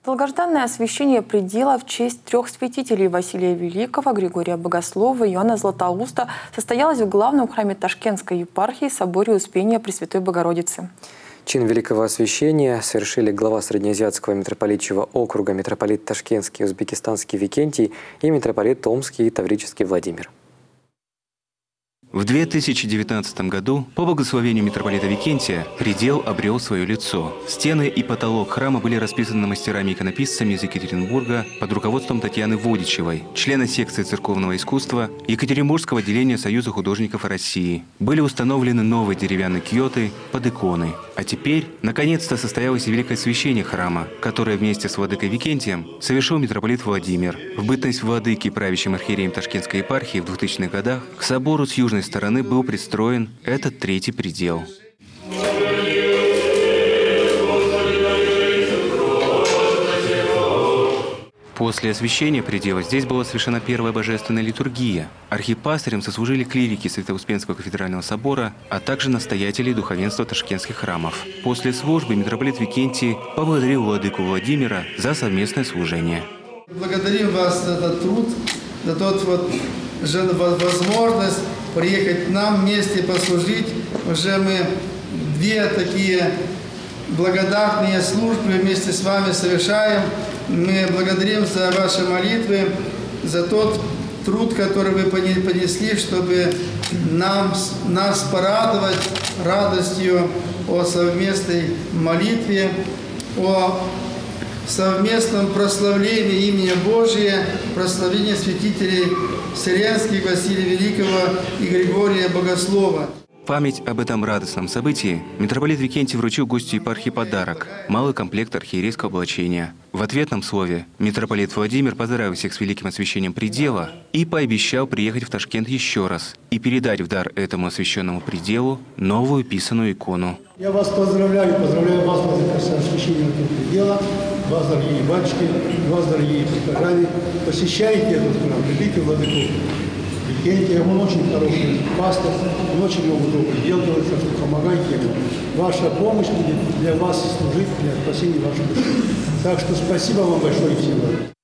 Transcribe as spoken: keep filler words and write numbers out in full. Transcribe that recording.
Долгожданное освящение предела в честь трех святителей Василия Великого, Григория Богослова и Иоанна Златоуста состоялось в главном храме Ташкентской епархии соборе Успения Пресвятой Богородицы. Чин великого освящения совершили глава Среднеазиатского митрополитчего округа митрополит Ташкентский и Узбекистанский Викентий и митрополит Томский и Таврический Владимир. В две тысячи девятнадцатом году по благословению митрополита Викентия предел обрел свое лицо. Стены и потолок храма были расписаны мастерами-иконописцами из Екатеринбурга под руководством Татьяны Водичевой, члена секции церковного искусства Екатеринбургского отделения Союза художников России. Были установлены новые деревянные кьоты под иконы. А теперь, наконец-то, состоялось великое освящение храма, которое вместе с владыкой Викентием совершил митрополит Владимир. В бытность владыки правящим архиереем Ташкентской епархии в двухтысячных годах к собору с южной стороны был пристроен этот третий предел. После освящения предела здесь была совершена первая божественная литургия. Архипастырем сослужили клирики Свято-Успенского кафедрального собора, а также настоятели и духовенства ташкентских храмов. После службы митрополит Викентий поблагодарил владыку Владимира за совместное служение. Благодарим вас за этот труд, за тот вот возможность приехать к нам вместе послужить. Уже мы две такие благодатные службы вместе с вами совершаем. Мы благодарим за ваши молитвы, за тот труд, который вы понесли, чтобы нам, нас порадовать радостью о совместной молитве, о совместном прославлении имени Божия, прославлении святителей Вселенских Василия Великого и Григория Богослова. В память об этом радостном событии митрополит Викентий вручил гостю епархии подарок – малый комплект архиерейского облачения. В ответном слове митрополит Владимир поздравил всех с великим освящением предела и пообещал приехать в Ташкент еще раз и передать в дар этому освященному пределу новую писаную икону. Я вас поздравляю, поздравляю вас с освящением этого предела, вас, дорогие батюшки, вас, дорогие прихожане. Посещайте этот храм, любите владыку Викентия, он очень хороший пастор, он очень много добрых дел делает, так что помогайте ему. Ваша помощь будет для вас служить, для спасения вашей души. Так что спасибо вам большое всем.